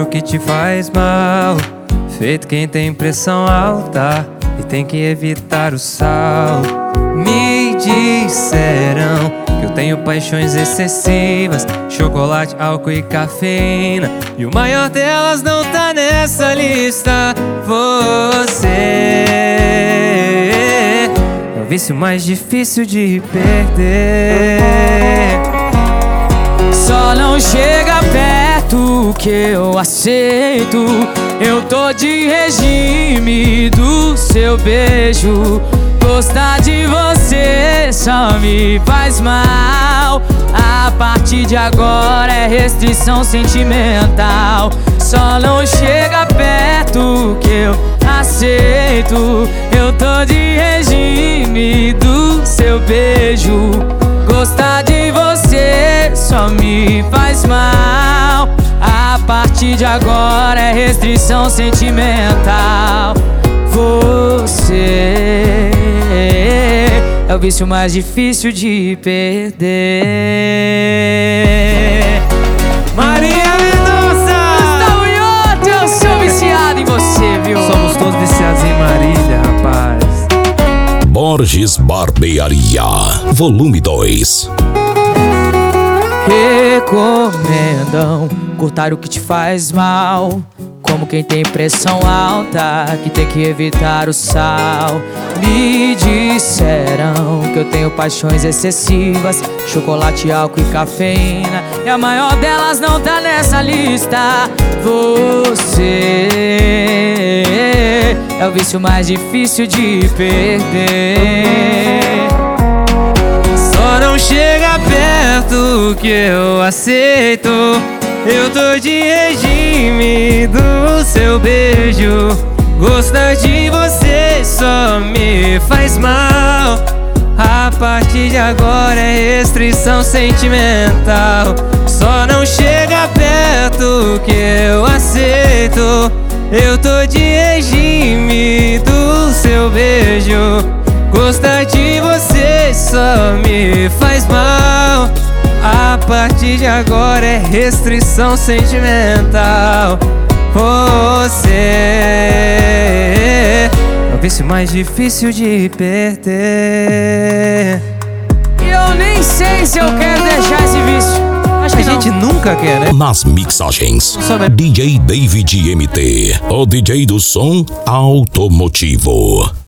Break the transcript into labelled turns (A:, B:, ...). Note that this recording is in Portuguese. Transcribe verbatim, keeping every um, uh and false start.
A: o que te faz mal, feito quem tem pressão alta e tem que evitar o sal. Me disseram que eu tenho paixões excessivas, chocolate, álcool e cafeína, e o maior delas não tá nessa lista. Você é o vício mais difícil de perder.
B: Só não chega perto que eu aceito. Eu tô de regime do seu beijo. Gostar de você só me faz mal. A partir de agora é restrição sentimental. Só não chega perto que eu aceito. Eu tô de regime do seu beijo. Gostar de você só me faz mal. A partir de agora é restrição sentimental. Você é o vício mais difícil de perder.
A: Marília Mendonça!
B: Gustavo Lyoto, eu sou viciado em você, viu?
A: Somos todos viciados em Marília, rapaz.
C: Borges Barbearia, volume dois.
B: Recomendam cortar o que te faz mal, como quem tem pressão alta, que tem que evitar o sal. Me disseram que eu tenho paixões excessivas, chocolate, álcool e cafeína, e a maior delas não tá nessa lista. Você é o vício mais difícil de perder.
A: Só não chega perto que eu aceito. Eu tô de regime do seu beijo. Gostar de você só me faz mal. A partir de agora é restrição sentimental. Só não chega perto que eu aceito. Eu tô de regime do seu beijo. Gostar de você só me faz mal. A partir de agora é restrição sentimental. Você é o vício mais difícil de perder.
B: E eu nem sei se eu quero deixar esse vício. Acho que
A: a gente nunca quer, né?
C: Nas mixagens, D J David M T, o D J do som automotivo.